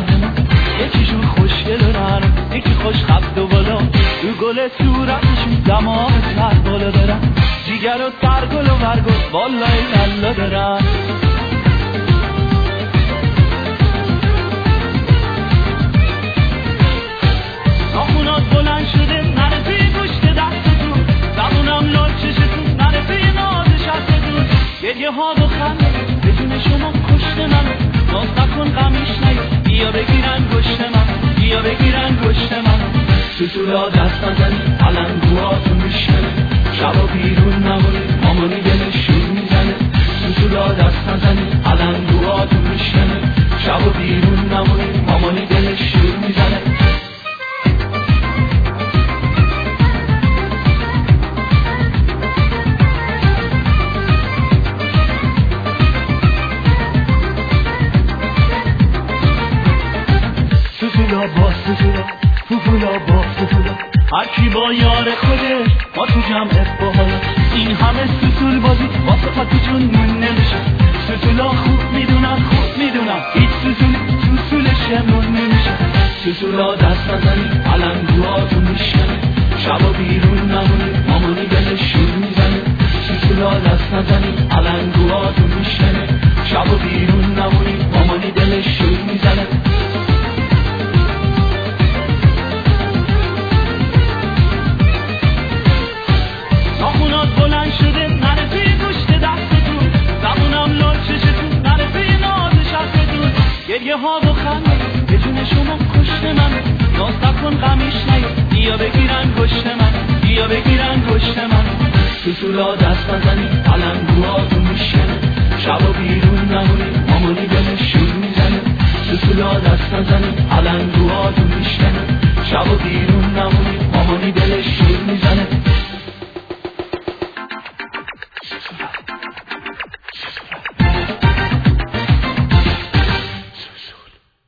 من، یکیشون خوشگل دارن، یکی خوش خبد و بالا، رو گل صورتشون دماغ سر بالا دارن، جیگر و سرگل و برگل والای للا دارن. ناخونات بلند شده نره توی گوشت دستتون، زبونم لال چشتون نره توی ناز شستتون، گریه ها و خنده بدون شما کشته من، ناز نکن غمیش نگه بیا بگیرن گشت من، بیا بگیرن گشت من. سوسولا دست نزنی علنگوهاتو میشکنه، شبا بیرون نمونه مامانی دلش شور میزنه. سوسولا دست نزنی علنگوهاتو میشکنه، شبا بیرون نمونه مامانی دلش شور میزنه. سوسولا با سوسولا، فوفولا با فوفولا، هر کی با یار خودش ما تو جمع باحالا، این همه سوسول بازی واسه پاتی جون مون نمیشه. سوسولا خوب میدونن هیچ سوسول سوسولش مون نمیشه. سوسولا دست نزنی علنگوهاتو میشکنه، شبا بیرون نمونی مامانی دلش شور میزنه. سوسولا دست نزنی علنگوهاتو میشکنه، شبا بیرون نمونی مامانی دلش شور میزنه. ناخونات بلند شده نره توی گوشت دستتون، زبونم لال چشتون نره توی ناز شستتون، گریه ها و خنده بدون شما کشته من، ناز نکن غمیش نگه بیا بگیرن گشت من، بیا بگیرن گشت من. سوسولا دست نزنی علنگوهاتو میشکنه، شبا بیرون نمونی مامانی دلش شور میزنه. سوسولا دست نزنی علنگوهاتو میشکنه، شبا بیرون نمونی مامانی دلش شور میزنه.